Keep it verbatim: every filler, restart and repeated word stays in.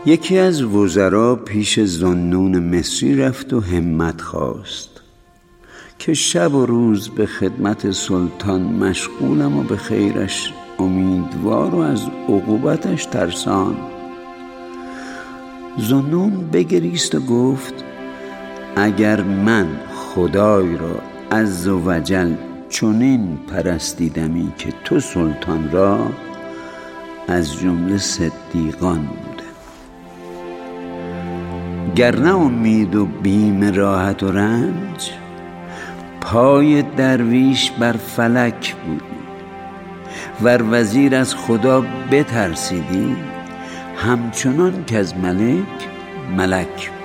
یکی از وزرا پیش ذوالنون مصری رفت و همت خواست که شب و روز به خدمت سلطان مشغولم و به خیرش امیدوار و از عقوبتش ترسان. ذوالنون بگریست و گفت اگر من خدای را عز و جل چنین پرستیدمی که تو سلطان را، از جمله صدیقان بوده. گر نه امید و بیم راحت و رنج، پای درویش بر فلک بودی. ور وزیر از خدا بترسیدی، همچنان که از ملک ملک